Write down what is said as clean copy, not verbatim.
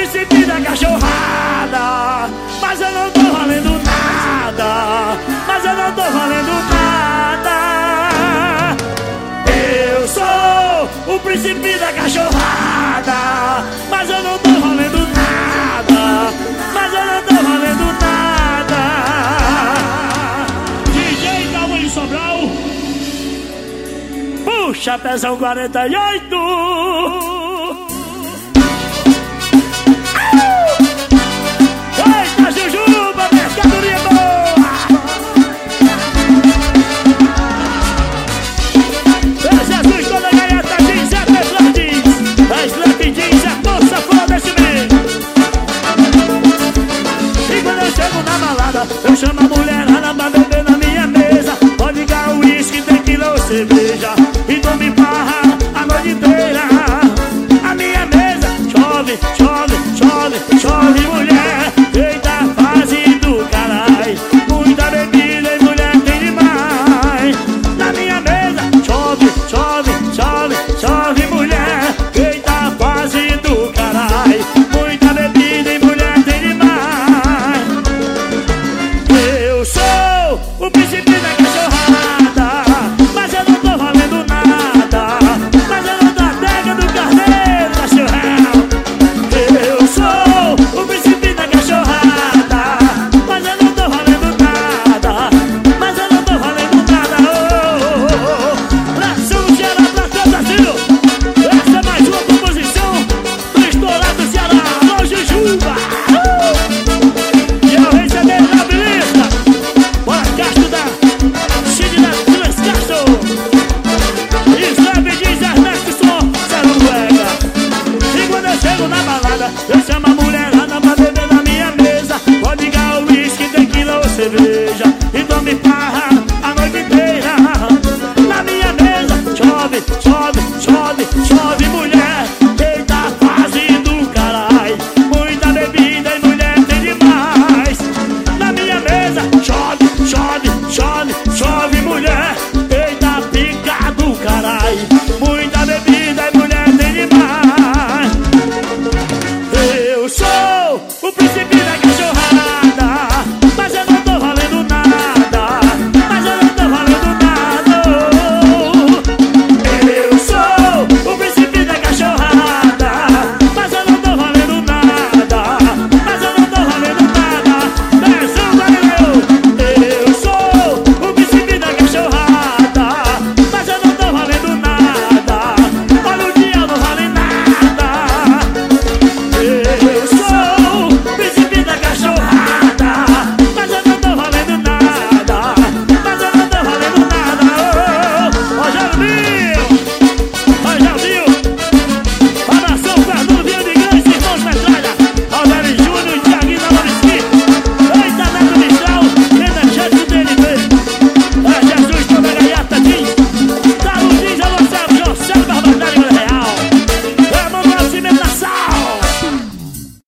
príncipe da cachorrada, mas eu não tô valendo nada, mas eu não tô valendo nada. Eu sou o príncipe da cachorrada, mas eu não tô valendo nada, mas eu não tô valendo nada. DJ Calma de Sobral, puxa, Pezão 48.